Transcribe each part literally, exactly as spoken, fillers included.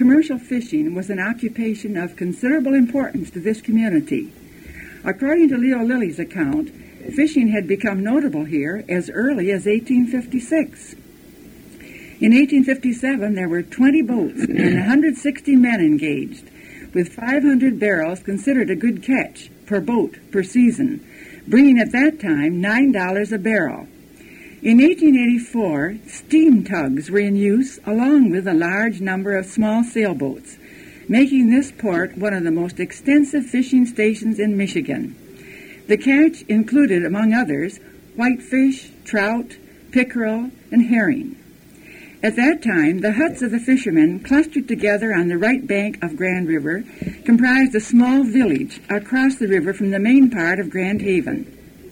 commercial fishing was an occupation of considerable importance to this community. According to Leo Lilly's account, fishing had become notable here as early as eighteen fifty-six. In eighteen fifty-seven, there were twenty boats and one hundred sixty men engaged, with five hundred barrels considered a good catch per boat per season, bringing at that time nine dollars a barrel. In eighteen eighty-four, steam tugs were in use along with a large number of small sailboats, making this port one of the most extensive fishing stations in Michigan. The catch included, among others, whitefish, trout, pickerel, and herring. At that time, the huts of the fishermen, clustered together on the right bank of Grand River, comprised a small village across the river from the main part of Grand Haven.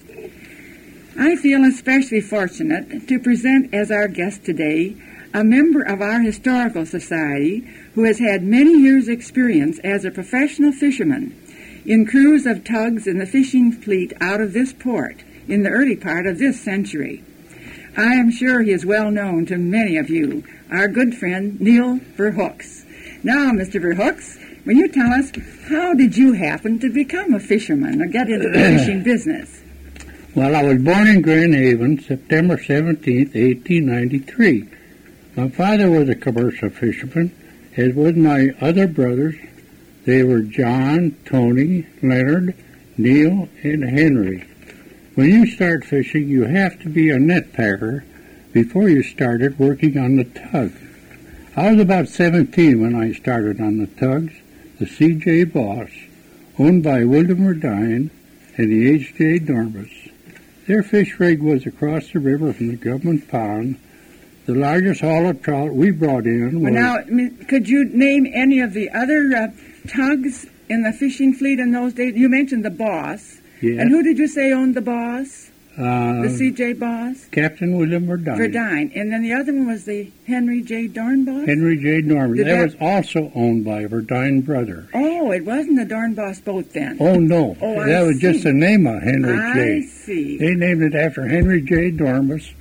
I feel especially fortunate to present as our guest today a member of our historical society who has had many years' experience as a professional fisherman in crews of tugs in the fishing fleet out of this port in the early part of this century. I am sure he is well known to many of you, our good friend Neil Verhooks. Now, Mister Verhooks, will you tell us, how did you happen to become a fisherman or get into the fishing business? Well, I was born in Grand Haven, September seventeenth, eighteen ninety-three. My father was a commercial fisherman, as was my other brothers. They were John, Tony, Leonard, Neil, and Henry. When you start fishing, you have to be a net packer before you started working on the tug. I was about seventeen when I started on the tugs, the C J Boss, owned by William Verdine and the H J Dormus. Their fish rig was across the river from the government pond. The largest haul of trout we brought in was... Well, now, could you name any of the other uh, tugs in the fishing fleet in those days? You mentioned the Boss. Yes. And who did you say owned the Boss? Uh, the C J Boss? Captain William Verdine. Verdine. And then the other one was the Henry J. Dornbos? Henry J. Dornbos. That, that was also owned by Verdine Brothers. Oh, it wasn't the Dornbos boat then? Oh, no. Oh, that I was see. just the name of Henry I J. I see. They named it after Henry J. Dornbos,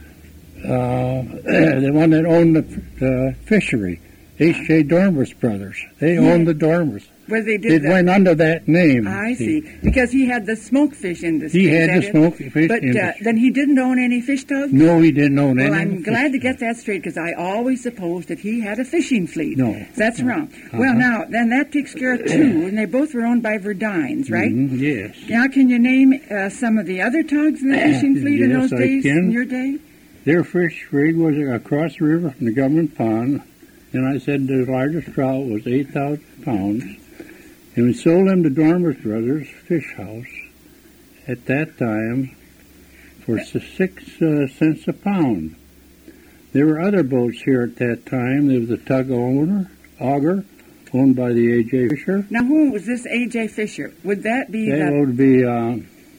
uh, the one that owned the, the fishery. H J. Dornbos Brothers. They Yeah. owned the Dornbos. Where they did It the, went under that name. I see. Because he had the smoke fish industry. He is had that the it? smoke fish But uh, industry. then he didn't own any fish tugs? No, he didn't own any. Well, I'm fish glad to tugs. get that straight because I always supposed that he had a fishing fleet. No. That's No. wrong. Uh-huh. Well, now, then that takes care of two, and they both were owned by Verdines, right? Mhm, yes. Now, can you name uh, some of the other tugs in the fishing fleet in Yes, those I days, can. in your day? Their fish rig was across the river from the government pond, and I said the largest trout was eight thousand pounds. And we sold them to Dormers Brothers Fish House at that time for six uh, cents a pound. There were other boats here at that time. There was a tug owner, Auger, owned by the A J Fisher. Now, who was this A J Fisher? Would that be That the... would be, uh,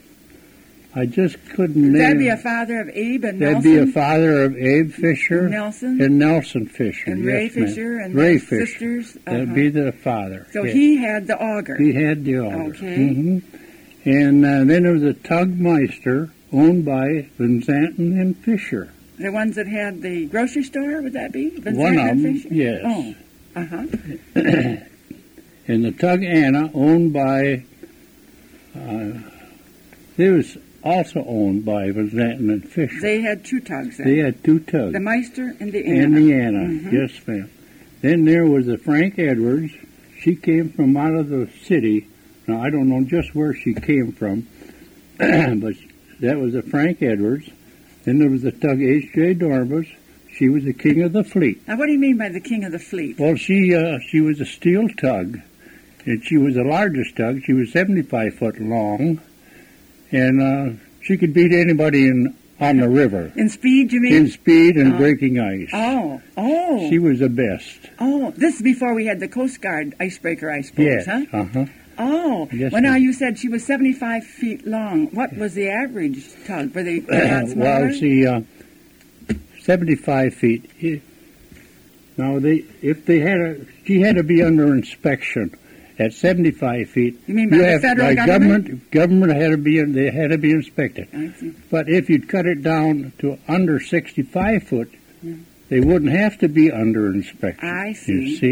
I just couldn't Would name. that be a father of Abe and That'd Nelson? be a father of Abe Fisher. Nelson? And Nelson Fisher. And yes, Ray ma'am. Fisher and Ray their Fisher. sisters? That'd Uh-huh. be the father. So yes. he had the auger. He had the auger. Okay. hmm And uh, then there was a Tugmeister owned by Van Zanten and Fisher. The ones that had the grocery store, would that be? Van One Zanten of them, Fisher? yes. Oh, uh-huh. And the Tug Anna owned by, uh, it was also owned by Van Zanten and Fisher. They had two tugs then. They had two tugs. The Meister and the Anna. And the Anna, Mhm. yes, ma'am. Then there was a Frank Edwards. She came from out of the city. Now, I don't know just where she came from, but that was a Frank Edwards. Then there was the tug H J Dornbos. She was the king of the fleet. Now, what do you mean by the king of the fleet? Well, she uh, she was a steel tug, and she was the largest tug. She was seventy-five foot long, and uh, she could beat anybody in on the river. In speed, you mean? In speed and Oh. breaking ice. Oh, oh. She was the best. Oh, this is before we had the Coast Guard icebreaker, I suppose, Yes. huh? Uh-huh. Oh, Yes, well, now ma'am. you said she was seventy-five feet long. What was the average tug? Were they a lot smaller? Well, see, uh, seventy-five feet. It- Now, they if they had a, she had to be under inspection at seventy-five feet. You mean by the have, federal by government? Government had to be, they had to be inspected. I see. But if you'd cut it down to under sixty-five foot, Yeah. they wouldn't have to be under inspection. I see. You see?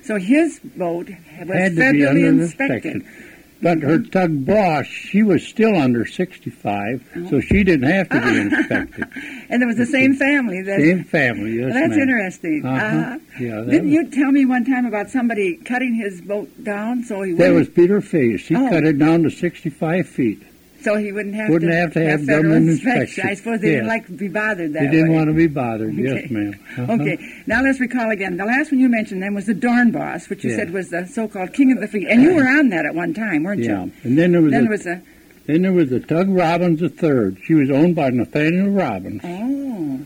So his boat was Had to be federally under inspected. inspection. But her tug boss, she was still under sixty-five, Oh. so she didn't have to be inspected. And it was the same family. That, Same family, yes, Well, that's ma'am. interesting. Uh-huh. Uh-huh. Yeah, that Didn't was- you tell me one time about somebody cutting his boat down so he That wouldn't, was Peter Face. He Oh. cut it down to sixty-five feet. so he wouldn't have Wouldn't to have to have federal government inspection? inspection. I suppose they didn't Yeah. like to be bothered that They didn't way. want to be bothered. Okay. Yes, ma'am. Uh-huh. Okay, now let's recall again. The last one you mentioned then was the Dorn Boss, which you Yeah. said was the so-called king of the fleet. And you were on that at one time, weren't Yeah. you? And then there was Then a, there was a, then there was the Tug Robbins the third. She was owned by Nathaniel Robbins. oh.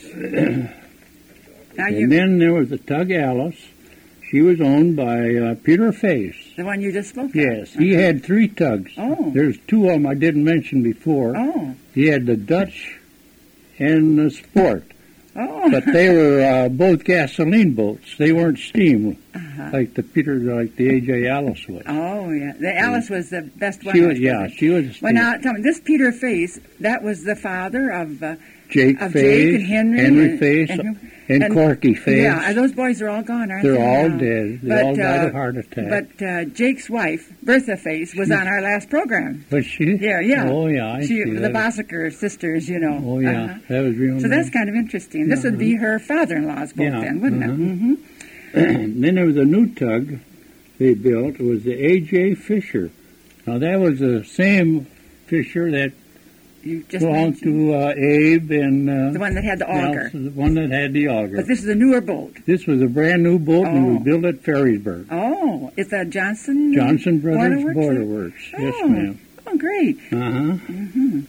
now And you, then there was the Tug Alice. She was owned by uh, Peter Face. the one you just spoke of. Yes, he had three tugs. Oh. There's two of them I didn't mention before. Oh, He had the Dutch and the Sport, oh. but they were uh, both gasoline boats. They weren't steam Uh-huh. like the Peter, like the A J Alice was. Oh, yeah. The Alice was the best one. She I was, yeah, suppose. she was a Well, steam. now, tell me, this Peter Face, that was the father of, uh, Jake of Face, Jake and Henry. and, Face, and, and, and- Corky Face. Yeah, those boys are all gone, aren't They're they? all now? dead. They But, all died uh, of heart attack. But uh, Jake's wife, Bertha Face, was on our last program. Was she? Yeah, yeah. Oh, yeah, I She, see the that. Bossicker sisters, you know. Oh, yeah, Uh-huh. that was real So nice. that's kind of interesting. This would be her father-in-law's boat Yeah, then, wouldn't uh-huh. it? Mm-hmm. And then there was a new tug they built. It was the A J Fisher. Now, that was the same Fisher that You just belonged mentioned to uh, Abe and uh, the one that had the auger. Nelson, the one that had the auger. But this is a newer boat. This was a brand new boat and it Oh. was built at Ferrysburg. Oh, it's a Johnson Johnson Brothers Waterworks? Boiler Works. Yes, Oh. ma'am. Oh, great. Uh-huh. Mm-hmm.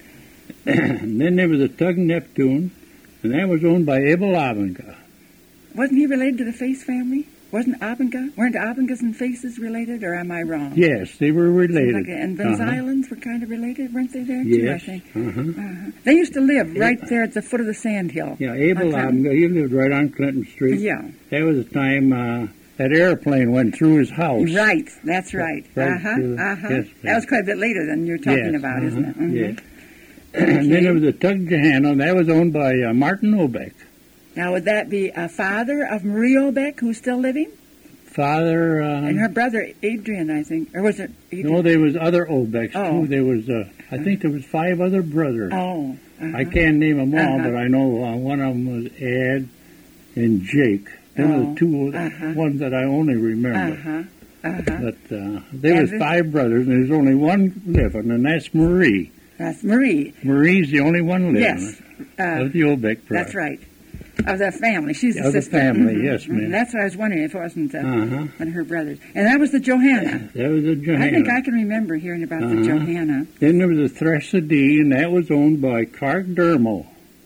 And then there was a Tug Neptune, and that was owned by Abel Abenga. Wasn't he related to the Face family? Wasn't Abenga? Weren't Abengas and Faces related, or am I wrong? Yes, they were Seems related. like it. And Ben's Uh-huh. Islands were kind of related, weren't they there too, I Yes. think? Uh-huh. Uh-huh. They used to live right there at the foot of the sand hill. Yeah, Abel On Clinton. Abenga, he lived right on Clinton Street. Yeah, That was the time uh, that airplane went through his house. right. That's right. Right uh-huh, through- uh-huh. yes, that was quite a bit later than you're talking Yes, about, isn't it? uh-huh, Mhm. yes. And then there was a Tug Johanna, that was owned by uh, Martin Obeck. Now, would that be a father of Marie Obeck, who's still living? Father, uh, And her brother, Adrian, I think. Or was it Adrian? no, there was other Obecks Oh. too. There was, uh, I think there was five other brothers. Oh. uh-huh. I can't name them all, Uh-huh. but I know uh, one of them was Ed and Jake. They were Oh, the two uh-huh. ones that I only remember. Uh-huh. Uh-huh. But uh, there And was this- five brothers, and there's only one living, and that's Marie. That's Marie. Marie's the only one living Yes. Uh, of the Obeck brothers. that's right. Of the family. She's the Of the sister. family, Mhm, yes, mhm. ma'am. That's what I was wondering if it wasn't uh, Uh-huh. one of her brothers. And that was the Johanna. That was a Johanna. I think I can remember hearing about the Uh-huh. Johanna. Then there was a Thresadee, and that was owned by Clark Dermo,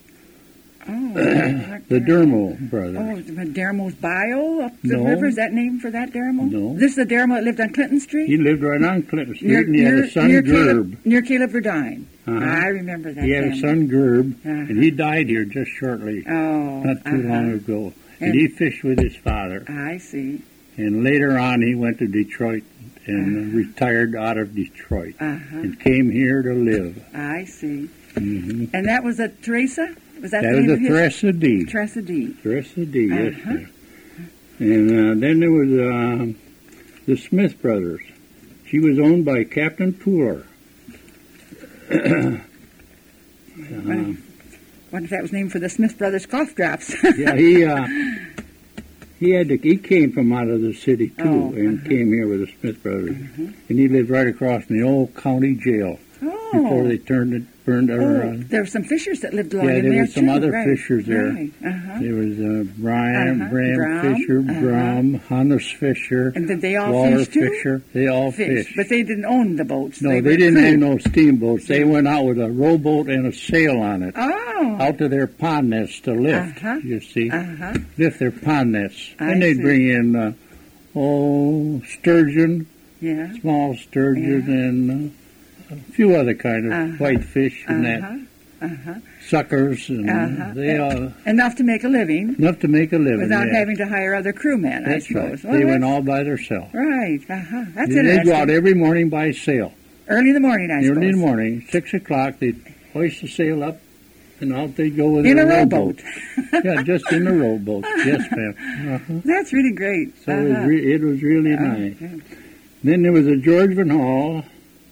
Oh. the Dermo brothers. Oh, the Dermo's Bio up the No. river? Is that name for that Dermo? No. This is the Dermo that lived on Clinton Street? He lived right on Clinton Street, near, and he had near, a son, near Gerb. Caleb, near Caleb Verdine. Uh-huh. I remember that He had a family. son, Gerb, Uh-huh. and he died here just shortly, Oh. not too uh-huh. long ago. And, And- he fished with his father. I see. And later on, he went to Detroit and Uh-huh. retired out of Detroit Uh-huh. and came here to live. I see. hmm And that was a Teresa? Was that, That the was name a of his? Thresadee. Teresa D. Thresadee, yes, Uh-huh. sir. And uh, then there was um, the Smith brothers. She was owned by Captain Pooler. uh, Wonder if that was named for the Smith Brothers cough drops. yeah, he uh, he had to, he came from out of the city too, Oh, and uh-huh. came here with the Smith brothers, Mhm. and he lived right across from the old county jail Oh. before they turned it burned it. Oh, Uh, there were some fishers that lived along Yeah, in there there were some too, other right, fishers there. Right. Uh-huh. there was uh, Brian, Uh-huh, Bram Brom, Fisher, uh-huh. Brom, Hannes Fisher, And did they all Walter fish too? Fisher. They all Fish, fished. but they didn't own the boats. No, they, they, were didn't crew. have no steamboats. They went out with a rowboat and a sail on it, Oh. out to their pond nets to lift. Uh-huh. You see, Uh-huh. lift their pond nets. I and they'd see. bring in uh, oh sturgeon, Yeah. small sturgeon, Yeah. and uh, a few other kind of Uh-huh. white fish and Uh-huh. that Uh-huh. suckers, and Uh-huh. they uh, Enough to make a living enough to make a living. without yeah. having to hire other crewmen, That's I suppose. right. Well, They went that's- all by themselves. Right. Uh-huh. That's They interesting. go out every morning by sail. Early in the morning, I Early in suppose. the morning, six o'clock, they hoist the sail up and out they go with In a a rowboat. rowboat. Yeah, just in a rowboat. Yes, ma'am. Uh-huh. That's really great. So it, was Uh-huh. re- it was really Uh, nice. yeah. Then there was a Georgian Hall.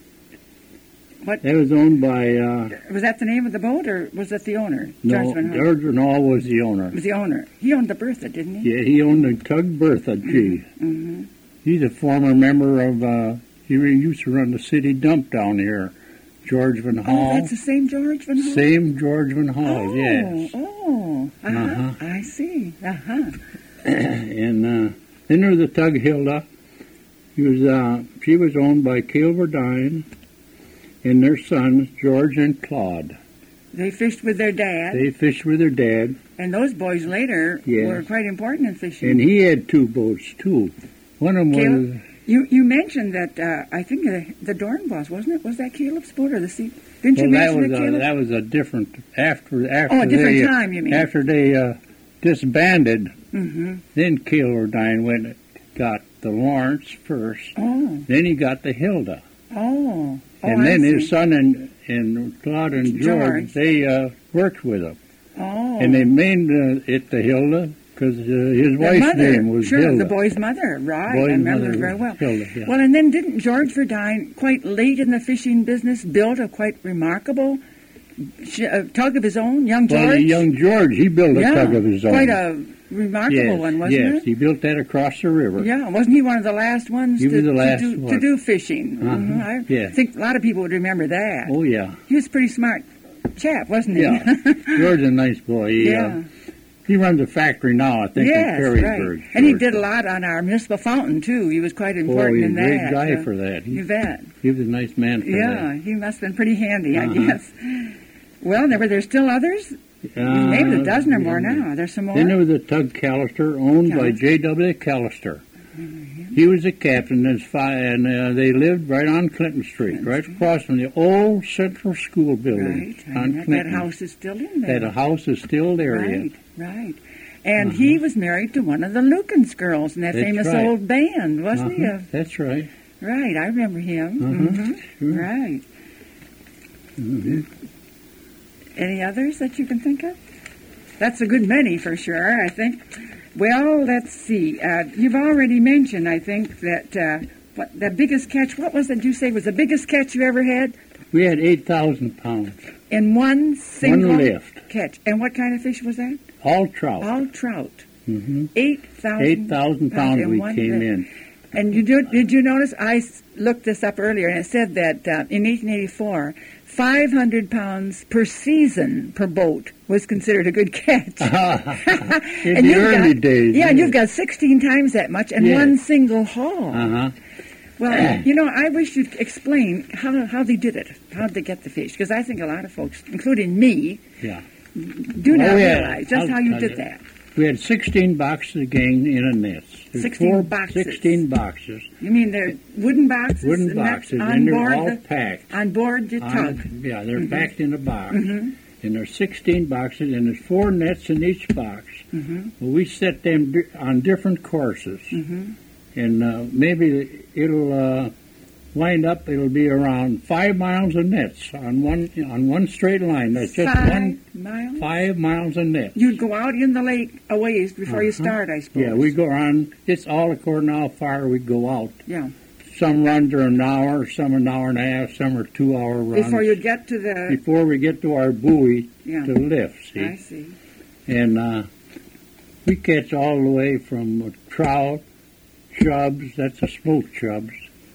What That was owned by, uh, was that the name of the boat, or was that the owner? no, George Van Horn? Georgian Hall was the owner. Was the owner? He owned the Bertha, didn't he? Yeah, he owned the Tug Bertha G. Mm-hmm. He's a former member of, uh, he re- used to run the city dump down here. George Van Oh, Hall. that's the same George Van Horn? Same George Van Hall, Oh, yes. oh, uh-huh. Uh-huh. I see. Uh-huh. And uh, then there was the Tug Hilda. He was, uh, she was owned by Cale Verdine and their sons, George and Claude. They fished with their dad, They fished with their dad, and those boys later Yes. were quite important in fishing. and he had two boats, too. One of them Caleb? was, You you mentioned that uh, I think the, the Dornbos, wasn't it? Was that Caleb's boat or the sea? Didn't well, you that mention was, it, a, Caleb? that was a different, after, after Oh, a different they, time, you mean? After they uh, disbanded, Mm-hmm. then Cale Verdine went and got the Lawrence first, Oh, then he got the Hilda. oh, oh, And I then see. his son and, and Claude and George, George. they uh, worked with him. Oh, And they named uh, it the Hilda because uh, his the wife's mother, name was sure, Hilda. the boy's mother, right? Boy's I remember mother it very was well. Hilda, yeah. Well, and then didn't George Verdine, quite late in the fishing business, build a quite remarkable sh- uh, tug of his own, young George? Well, the young George, he built a yeah, tug of his own. quite a remarkable yes, one, wasn't yes, it? he built that across the river. Yeah, wasn't he one of the last ones He to, was the last to, do, one. to do fishing? Uh-huh, Mhm. I yeah. think a lot of people would remember that. Oh, yeah. He was a pretty smart chap, wasn't he? Yeah. George is a nice boy. He, yeah. uh, he runs a factory now, I think, Yes, in Perrysburg. right. And he George. did a lot on our municipal fountain, too. He was quite Oh, important he's a in great that. guy Uh, for that. He, You bet. he was a nice man for Yeah, he must have been pretty handy, I Uh-huh. guess. Well, there were there still others? that. Maybe a Uh, dozen or more yeah. now. There's some more? Then there was a Tug Callister owned by Callister. J W Callister. He was the captain, and, fi- and uh, they lived right on Clinton Street, Clinton right Street. across from the old Central School building Right. on And that, Clinton. that house is still in there. That house is still there Right, yet. right. And Uh-huh. he was married to one of the Lukens girls in that That's famous right. old band, wasn't he? Uh-huh, Of- That's right. Right, I remember him. Uh-huh, hmm sure. Right. Mhm. Any others that you can think of? That's a good many for sure, I think. Well, let's see. Uh, you've already mentioned, I think, that uh, what the biggest catch, what was it you say was the biggest catch you ever had? We had eight thousand pounds, In one single one lift, catch. And what kind of fish was that? all trout. All trout. hmm eight thousand Eight thousand pounds in we one came lift. in. And you do, did you notice, I s- looked this up earlier, and it said that uh, in eighteen eighty-four, five hundred pounds per season per boat was considered a good catch. in And the you've early got- days. Yeah, and you've got sixteen times that much in Yes. one single haul. Uh-huh. Well, you know, I wish you'd explain how, how they did it, how they get the fish, because I think a lot of folks, including me, Yeah. do not Oh, yeah. realize just I'll how you tell did you. that. We had sixteen boxes of gang in a net. There's sixteen four, boxes. sixteen boxes. You mean they're wooden boxes? Wooden and that's boxes, on and they're board all the, packed. on board the on- tug. yeah, they're Mhm. packed in a box. Mhm. And there's sixteen boxes, and there's four nets in each box. Mm-hmm. Well, we set them di- on different courses. Mm-hmm. And uh, maybe it'll uh, wind up, it'll be around five miles of nets on one on one straight line. That's just Five one, miles? five miles of nets. You'd go out in the lake a ways before you Uh-huh. start, I suppose. Yeah, we go on, it's all according to how far we go out. Yeah. Some runs are an hour, some an hour and a half, some are two-hour runs. Before you get to the... Before we get to our buoy Yeah, to lift, I see? see. And uh, we catch all the way from uh, trout, chubs, that's the smoked chubs,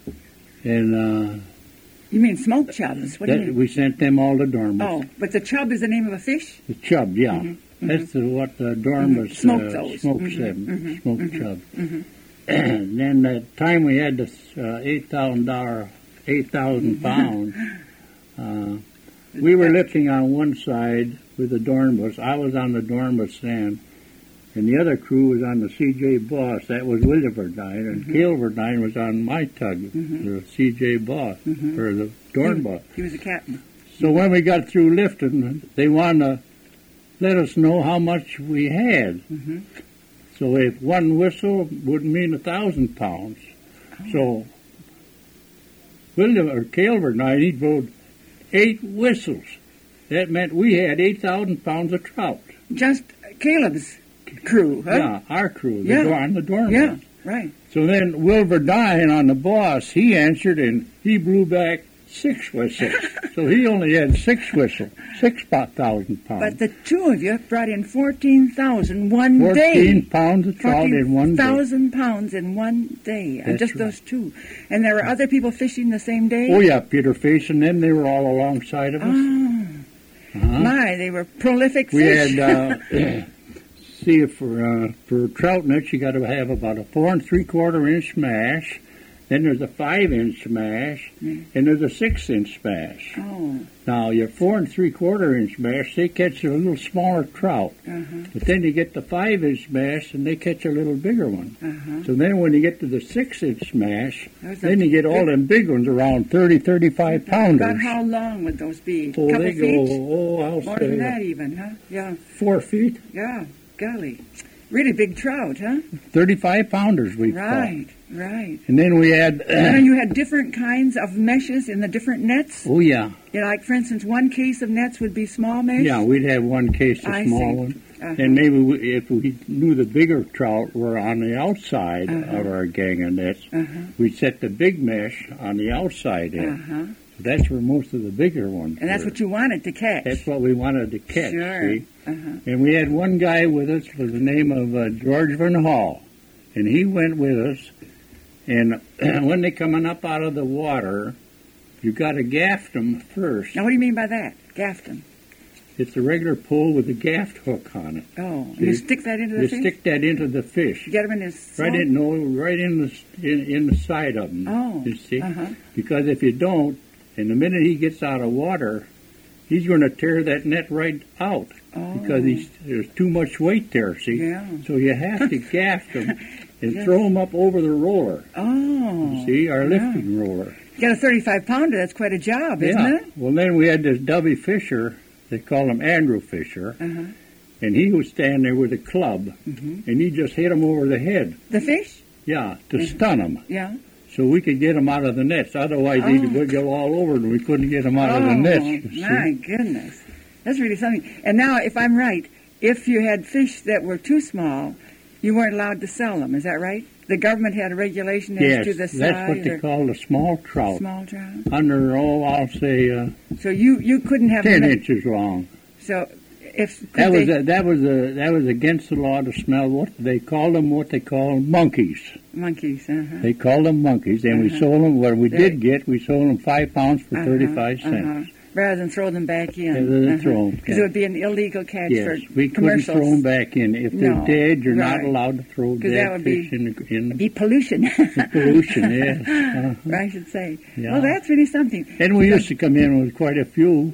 and uh, You mean smoked chubs? What do that, you mean? we sent them all to Dormant. Oh, but the chub is the name of a fish? The chub, yeah. Mhm, That's the, what the Dormant Mhm. Smoked uh, those. smoked Mhm, them, mhm, smoked mhm, chub. mhm. And then the time we had this uh, eight thousand dollar, eight thousand pounds, uh, we were lifting on one side with the Dornbus. I was on the Dornbus stand, and the other crew was on the C J Boss. That was William Verdine, and Mhm. Cale Verdine was on my tug, Mhm. the C J Boss, Mhm. or the Dornbus. He was a captain. So when we got through lifting, they wanted to let us know how much we had. Mm-hmm. So if one whistle would mean a thousand pounds. So William or Cale Verdine, he rode eight whistles. that meant we had eight thousand pounds of trout. Just Caleb's crew, huh? Yeah, our crew, the Yeah. door, on the dorm. Yeah, right. So then Wilbur Dine on the boss, he answered and he blew back six whistles. So he only had six whistles, six thousand pounds. But the two of you brought in fourteen thousand one day. Fourteen pounds of trout in one day. Thousand pounds in one day. And That's just right. those two. And there were other people fishing the same day? Oh yeah, Peter Face and them, they were all alongside of us. Oh, Uh-huh. my, they were prolific We fish. had, uh, see, for uh, for trout nets, you got to have about a four and three quarter inch mash. Then there's a five inch smash, Mm. and there's a six inch smash. Oh, Now your four and three quarter inch mash, they catch a little smaller trout, uh-huh, but then you get the five inch mash, and they catch a little bigger one. uh-huh. So then when you get to the six inch smash, Those are then you get all big- them big ones around thirty, thirty-five pounders. About how long would those be? Oh, Couple they feet? go, oh, I'll More say than that even, huh? Yeah, four feet, yeah, golly. Really big trout, huh? thirty-five pounders we caught. Right, right. And then we had, And then you had different kinds of meshes in the different nets? oh yeah, You know, like, for instance, one case of nets would be small mesh? yeah, we'd have one case of I small see. one. Uh-huh. And maybe we, if we knew the bigger trout were on the outside Uh-huh. of our gang of nets, Uh-huh, we'd set the big mesh on the outside end. uh-huh. So that's where most of the bigger ones And that's were. what you wanted to catch? That's what we wanted to catch, Sure. see? Uh-huh. And we had one guy with us with the name of uh, George Van Hall. And he went with us. And when they're coming up out of the water, you got to gaff them first. Now, what do you mean by that? Gaffed them. It's a regular pole with a gaff hook on it. Oh, and See? you stick that into the You fish? stick that into the fish. Get them in his Right salt? in, no, right in the in, in the side of them. Oh, You see, uh-huh. because if you don't, and the minute he gets out of water, he's going to tear that net right out Oh. because he's, there's too much weight there. See, Yeah. so you have to gaff them and Yes. throw them up over the roller. Oh. See, our yeah. lifting roller. You got a thirty-five pounder. That's quite a job, isn't yeah. it? Well, then we had this Dubby Fisher. They call him Andrew Fisher, Uh-huh. and he would stand there with a club, hmm and he just hit him over the head. The fish? Yeah, to Mhm. stun him. Yeah. So we could get them out of the nets. Otherwise, they'd Oh. wiggle all over, and we couldn't get them out oh, of the nets. You see? my goodness. That's really something. And now, if I'm right, if you had fish that were too small, you weren't allowed to sell them. Is that right? The government had a regulation as Yes, to the size that's what they or call a small trout. small trout. Under, oh, I'll say uh, So you, you couldn't have ten them. inches long. So if could That was they, a, that was a, that was against the law to smell. What they called them? What they call monkeys. monkeys. Uh-huh. They called them monkeys, and we Uh-huh. sold them. What we They- did get, we sold them five pounds for Uh-huh, thirty-five cents. uh-huh. Rather than throw them back in. Rather than throw 'em, Because yeah. it would be an illegal catch Yes, for we couldn't commercials. throw them back in. If they're No, dead, you're not right. allowed to throw 'Cause that dead would be- fish in the, in the Be pollution. pollution. Yes. Uh-huh. I should say. Yeah. Well, that's really something. And we used to come in with quite a few,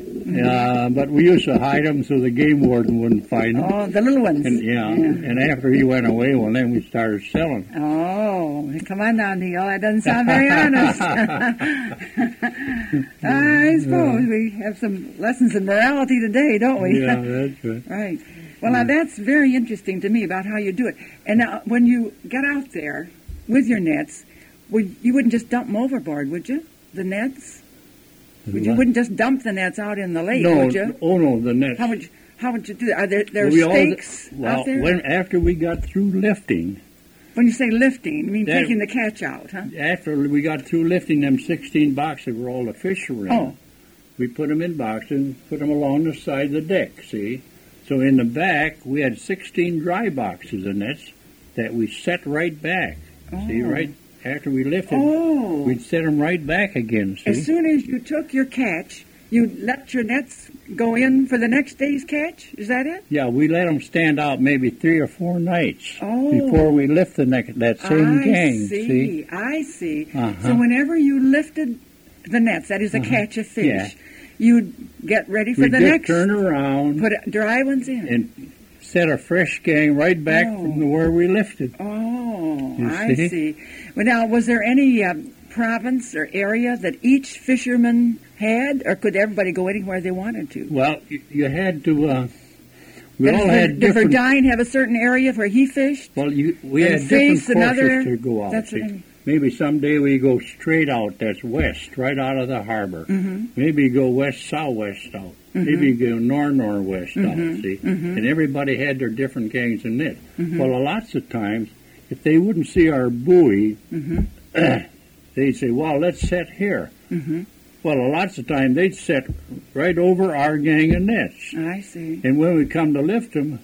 uh, but we used to hide them so the game warden wouldn't find them. Oh, the little ones. And yeah, and after he went away, well, then we started selling. Oh, come on now, Neil. That doesn't sound very honest. I suppose we have some lessons in morality today, don't we? Yeah, that's right. Right. Well, now that's very interesting to me about how you do it. And now, when you got out there with your nets, would you wouldn't just dump them overboard, would you? The nets? Would you wouldn't just dump the nets out in the lake, No, would you? oh no, the nets. How would you, how would you do that? Are there, there We all- stakes well, out there? when after we got through lifting, When you say lifting, you mean That- taking the catch out, huh? after we got through lifting them sixteen boxes where all the fish were in, Oh. we put them in boxes, put them along the side of the deck. See, so in the back we had sixteen dry boxes of nets that we set right back. See, Oh. right after we lifted, Oh. we'd set them right back again. See, As soon as you took your catch, you let your nets go in for the next day's catch? Is that it? yeah, we let them stand out maybe three or four nights Oh. before we lift the next that same I gang. see. I see. Uh-huh. So whenever you lifted the nets, that is a Uh-huh. catch of fish, Yeah. you'd get ready for we the just next. turn around Put dry ones in. and set a fresh gang right back Oh. from where we lifted. Oh, You I see? see. Well, now, was there any um, province or area that each fisherman had, or could everybody go anywhere they wanted to? Well, you, you had to. Uh, we Did all Ver- had did different. Verdine have a certain area where he fished? Well, you, we and had different Face another- courses to go out. That's see. what I mean. maybe someday we go straight out, that's west, right out of the harbor. Mm-hmm. Maybe go west-southwest out. Mm-hmm. Maybe go north-northwest mm-hmm. out, see? Mm-hmm. And everybody had their different gangs of nets. Mm-hmm. Well, lots of times, if they wouldn't see our buoy, Mm-hmm. they'd say, well, let's set here. Mm-hmm. Well, lots of times they'd set right over our gang of nets. I see. And when we come to lift them,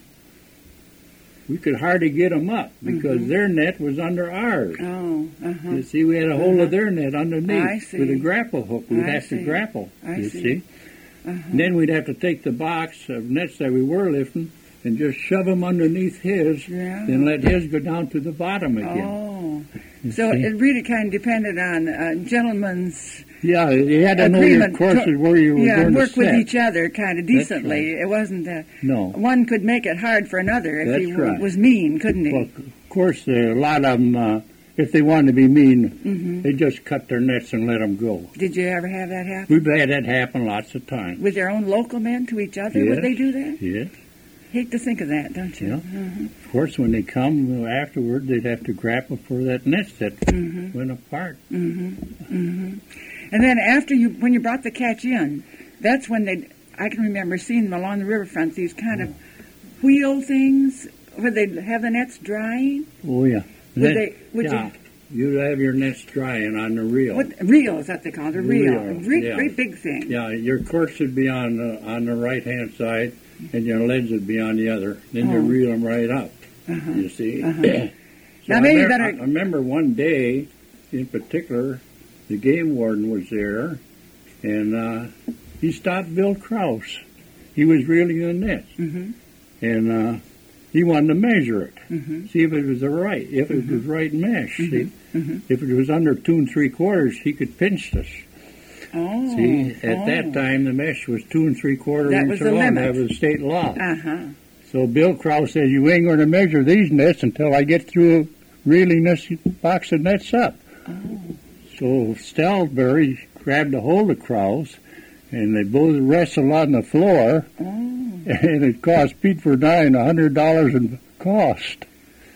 we could hardly get them up because Mm-hmm. their net was under ours. Oh, uh-huh. You see, we had a hold Uh-huh. of their net underneath I see. with a grapple hook. We'd I have see. to grapple, I you see. see. Uh-huh. And then we'd have to take the box of nets that we were lifting and just shove them underneath his Yeah. and let his go down to the bottom again. Oh. You So see? it really kind of depended on uh, gentlemen's Yeah, you had to know your agreement. courses where you were yeah, going work to with set. each other kind of That's decently. It wasn't uh, No. one could make it hard for another if That's he w- right. was mean, couldn't he? Well, of course, uh, a lot of them, uh, if they wanted to be mean, Mm-hmm. they just cut their nets and let them go. Did you ever have that happen? We've had that happen lots of times. With their own local men to each other, Yes. would they do that? Yes. Hate to think of that, don't you? Yeah. Uh-huh. Of course, when they come afterward, they'd have to grapple for that net that Mm-hmm. went apart. Mm-hmm. Mm-hmm. And then after you, when you brought the catch in, that's when they. I can remember seeing them along the riverfront. These kind of wheel things where they'd have the nets drying. Oh, yeah. Would Then- they? Would yeah. You'd have your nets drying on the reel. you? What reel is that they call it? A reel. Reel, A great, yeah. great big thing. Yeah, your course would be on the, on the right-hand side, and your legs would be on the other. Then you Oh. reel them right up, Uh-huh. you see. Uh-huh. So Now I, maybe remem- better- I remember one day, in particular, the game warden was there, and uh, he stopped Bill Krause. He was reeling a net, Mm-hmm. and uh, he wanted to measure it, Mm-hmm. see if it was the right, if it was right mesh. See, Mm-hmm. if it was under two and three quarters, he could pinch us. Oh. See, at oh. that time, the mesh was two and three quarter That inch was the long. limit. That was state law. Uh-huh. So Bill Krause said, "You ain't going to measure these nets until I get through reeling this box of nets up." Oh. So Stalsbury grabbed a hold of Krause, and they both wrestled on the floor, Oh. and it cost Pete Verdine a hundred dollars in cost.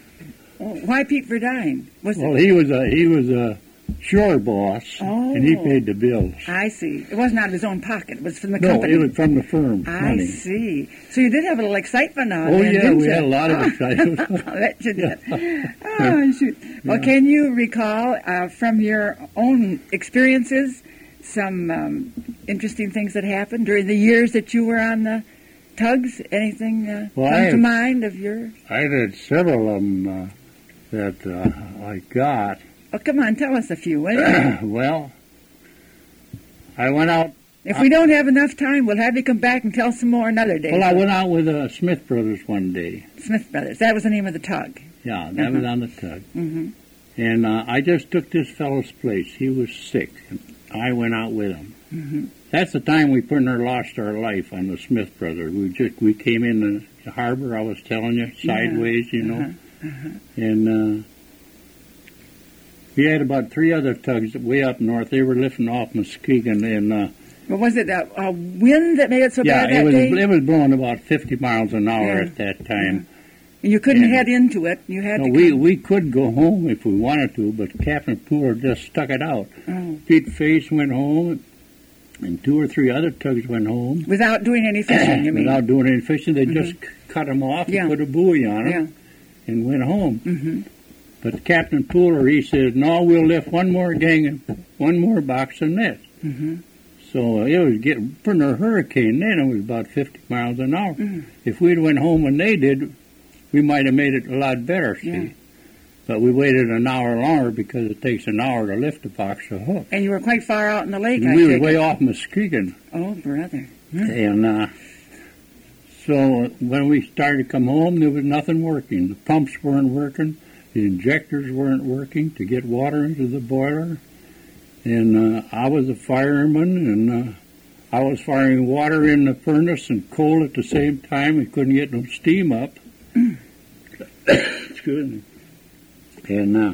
Oh. Why Pete Verdine? Was Well, it? he was a he was a shore boss, Oh. and he paid the bills. I see. It wasn't out of his own pocket. It was from the No, company. it was from the firm. I money. see. So you did have a little excitement on Oh then, yeah, didn't we you? had a lot of excitement. I'll bet you did. Oh, shoot. Well, can you recall uh, from your own experiences some um, interesting things that happened during the years that you were on the tugs? Anything uh, Well, come I to have- mind of your... I did several of them uh, that uh, I got. Oh, come on, tell us a few, will you? Well, I went out. If we don't have enough time, we'll have you come back and tell some more another day. Well, I went out with uh, Smith Brothers one day. Smith Brothers. That was the name of the tug. Yeah, that was on the tug. Mm-hmm. And uh, I just took this fellow's place. He was sick. And I went out with him. Mm-hmm. That's the time we pretty near lost our life on the Smith Brothers. We just we came in the harbor. I was telling you, sideways, you know, Uh-huh. Uh-huh. and. Uh, We had about three other tugs way up north. They were lifting off Muskegon, and uh, But was it a, a wind that made it so yeah, bad that it was day? it was blowing about fifty miles an hour Yeah. at that time. And you couldn't and- head into it. You had No, to. we come- we could go home if we wanted to, but Captain Pooler just stuck it out. Oh. Pete Face went home, and two or three other tugs went home Without doing any fishing, you mean? without doing any fishing. They just c- cut them off Yeah. and put a buoy on them Yeah. and went home. Mm-hmm. But Captain Pooler, he said, "No, we'll lift one more gang, one more box of nets." Mm-hmm. So uh, it was getting from a hurricane. Then it was about fifty miles an hour. Mm. If we'd went home when they did, we might have made it a lot better. See, Yeah. but we waited an hour longer because it takes an hour to lift a box of hook. And you were quite far out in the lake, And I we were take way it. off Muskegon, Oh, brother. and uh, so when we started to come home, there was nothing working. The pumps weren't working. The injectors weren't working to get water into the boiler. And uh, I was a fireman, and uh, I was firing water in the furnace and coal at the same time. We couldn't get no steam up. Excuse me. And uh,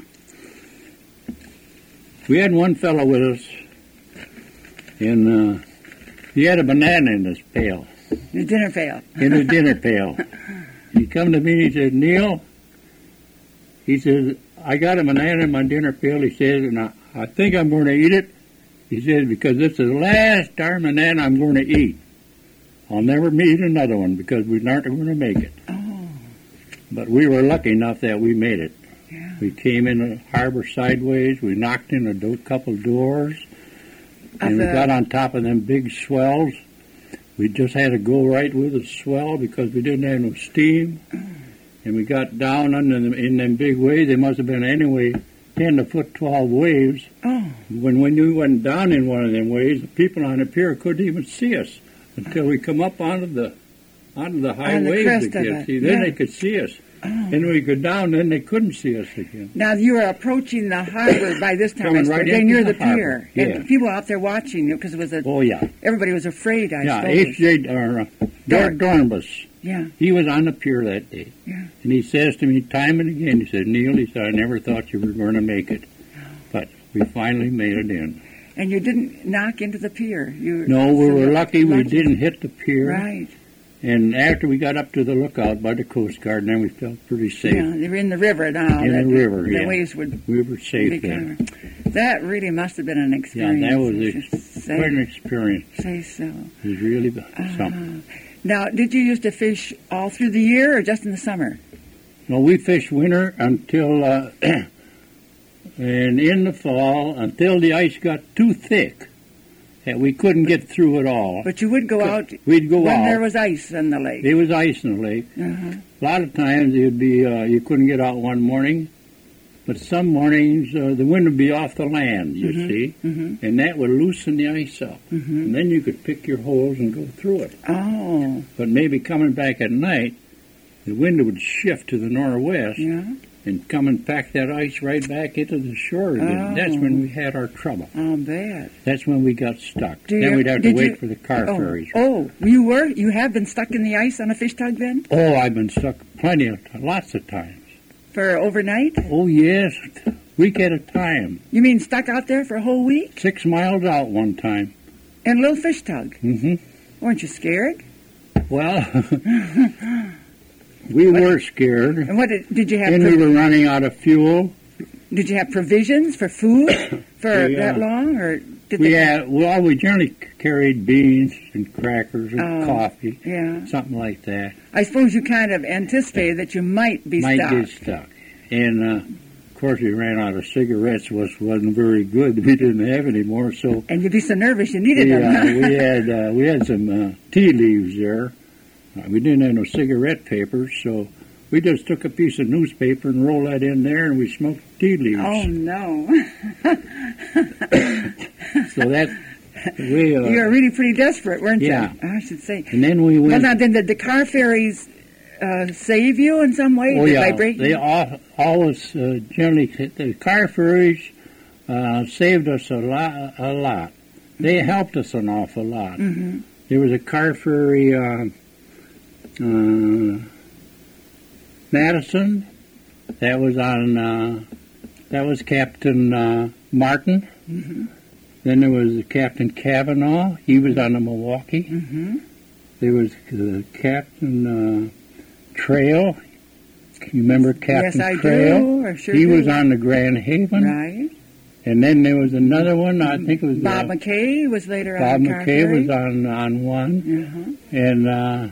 we had one fellow with us, and uh, he had a banana in his pail, The dinner pail. in his dinner pail. He come to me and he said, "Neil," he says, I got a banana in my dinner pail, he says, and I, I think I'm going to eat it. He says, because this is the last darn banana I'm going to eat. I'll never eat another one because we aren't going to make it. Oh. But we were lucky enough that we made it. Yeah. We came in the harbor sideways. We knocked in a do- couple doors. And we got on top of them big swells. We just had to go right with the swell because we didn't have no steam. And we got down under them, in them big waves. They must have been anyway ten to foot twelve waves. Oh. When when we went down in one of them waves, the people on the pier couldn't even see us until we come up onto the onto the high On the waves crest again. of it, See, then yeah. they could see us. Oh. Then we go down, then they couldn't see us again. Now you were approaching the harbor by this time. Coming I right suppose, into near the the pier, harbor, yeah. and people out there watching you because it was a. Oh yeah, Everybody was afraid. I yeah. suppose. H J or uh, George Dornbus. Yeah. He was on the pier that day. Yeah. And he says to me time and again, he said, Neil, he said, I never thought you were going to make it. But we finally made it in. And you didn't knock into the pier. You No, we so were lucky. lucky we didn't hit the pier. Right. And after we got up to the lookout by the Coast Guard, then we felt pretty safe. Yeah, they were in the river now. In that the river, the yeah. waves would We were be safe there. kind of- That really must have been an Yeah, experience. that was I a, should say, quite an experience. say so. It was really something. Uh, now, did you used to fish all through the year or just in the summer? No, we fished winter until, uh, and in the fall, until the ice got too thick. And we couldn't get through it all. But you would go out We'd go when out. there was ice in the lake. There was ice in the lake. Uh-huh. A lot of times it'd be uh, you couldn't get out one morning, but some mornings uh, the wind would be off the land. You Mhm, see, mhm. and that would loosen the ice up, Mhm. and then you could pick your holes and go through it. Oh, But maybe coming back at night, the wind would shift to the northwest yeah. and come and pack that ice right back into the shore again. Oh. That's when we had our trouble. I'll bet. That's when we got stuck. Do then you- we'd have to did wait you- for the car Oh, ferries. oh, you were? You have been stuck in the ice on a fish tug then? Oh, I've been stuck plenty of lots of times. For overnight? Oh yes, week at a time. You mean stuck out there for a whole week? Six miles out one time. In a little fish tug? hmm Weren't you scared? Well, we were scared, And what did, did you have? and pro- we were running out of fuel. did you have provisions for food for We, uh, that long, or did We they? had well, we generally carried beans and crackers and Oh. coffee, Yeah, something like that. I suppose you kind of anticipated that you might be Might stuck. get stuck, and uh, of course we ran out of cigarettes, which wasn't very good. We didn't have any more, so And you'd be so nervous you needed we, them. uh, huh? we had uh, we had some uh, tea leaves there. Uh, we didn't have no cigarette papers, so we just took a piece of newspaper and rolled that in there, and we smoked tea leaves. Oh no! So that we uh, You were really pretty desperate, weren't Yeah. you? I should say. and then we Well, went. now, did the, the car ferries uh, save you in some way? oh did yeah, they break they you? all, always uh, generally the car ferries uh, saved us a lot. A lot. They helped us an awful lot. Mm-hmm. There was a car ferry, uh, uh, Madison, that was on, uh, that was Captain uh, Martin. Mm-hmm. Then there was Captain Kavanaugh, he was on the Milwaukee. Mm-hmm. There was uh, Captain uh, Trail, you remember Captain Yes, I Trail? do. I sure he do. was on the Grand Haven. Right. And then there was another one, I think it was Bob uh, McKay was later Bob on car McKay ferry. was on, on one. Uh-huh. And uh,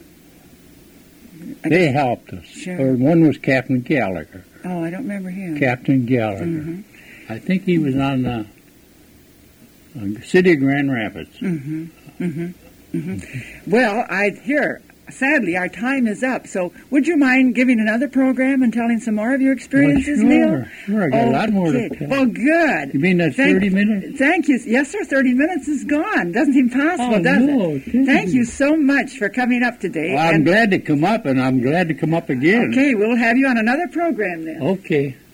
they helped us. Sure. Or one was Captain Gallagher. Oh, I don't remember him. Captain Gallagher. Mhm. I think he was on the uh, City of Grand Rapids. Mm-hmm. Mm-hmm. Mm-hmm. Well, I here. Sadly, our time is up. So, would you mind giving another program and telling some more of your experiences, Well, Neil? sure, sure. I got a lot more to Okay. tell. Well, good. You mean that's Thank- thirty minutes? Thank you. Yes, sir. Thirty minutes is gone. Doesn't seem possible, Oh, does no, it? thank Thank you. you so much for coming up today. Well, I'm And- glad to come up, and I'm glad to come up again. Okay, we'll have you on another program then. Okay.